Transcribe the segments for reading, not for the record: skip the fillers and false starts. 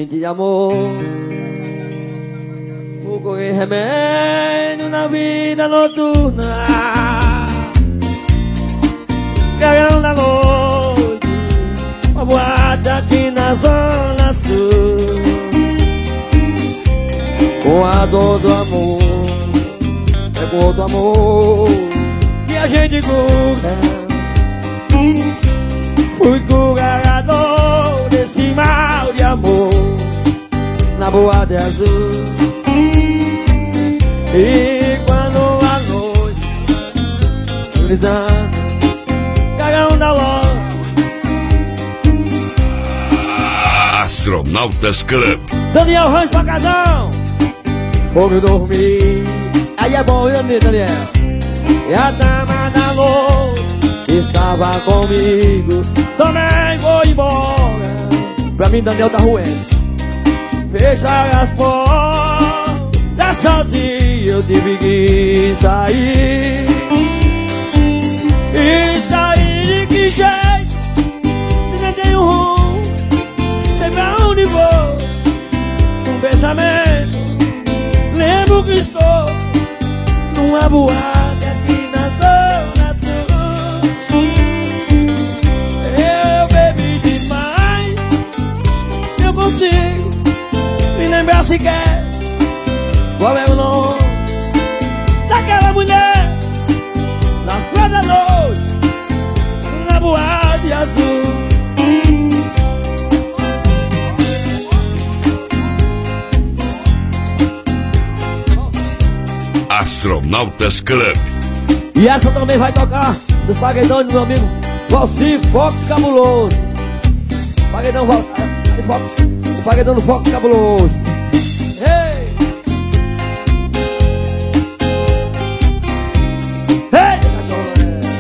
mente de amor. Procurei remédio na vida noturna, caião da noite, uma boate aqui na zona sul. Com a dor do amor, é com outro amor que a gente cura. Fui curador desse mal de amor na boate azul. E quando a noite brisando, cagão da loja, Astronautas Club. Daniel Rancho pra casão, fogo dormir. Aí é bom, viu, Daniel? E a dama da noite estava comigo, também vou embora. Pra mim, Daniel tá ruendo. Fechar as portas sozinho, eu tive que sair. E sair de que jeito? Se não tenho rumo, sei pra onde vou. Um pensamento, lembro que estou numa boate aqui na zona sul. Eu bebi demais, eu consigo me lembrar sequer qual é o nome daquela mulher na flor da noite, na boate azul. Astronautas Club. E essa também vai tocar dos paredões do meu amigo Valci Fox Cabuloso. Paredão Fox, o paredão do Fox Cabuloso. Ei! Ei, cachorro!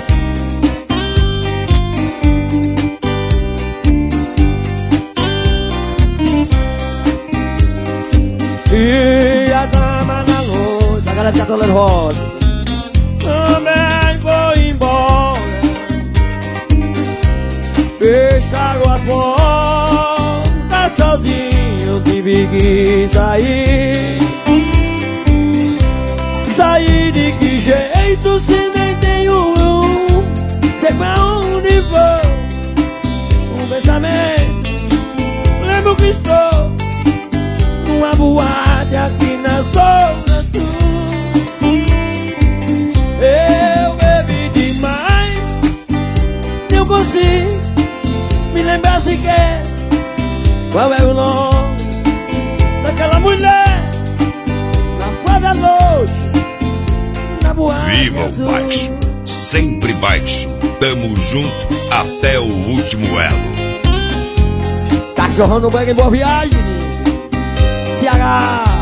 E a dama da noite, a galera que tá tolando rosa, também vou embora. Fecharam a porta sozinho, eu tive que sair. Sair de que jeito se nem tenho um? Sei pra onde vou. Um pensamento, lembro que estou numa boate aqui na zona sul. Eu bebi demais, não consigo me lembrar sequer qual é o nome daquela mulher na flor da noite, na boate Viva azul. o baixo, sempre baixo. Tamo junto até o último elo. Cachorrão no banho em boa viagem, Ceará.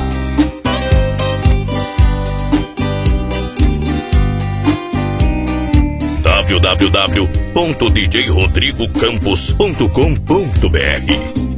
www.djrodrigocampos.com.br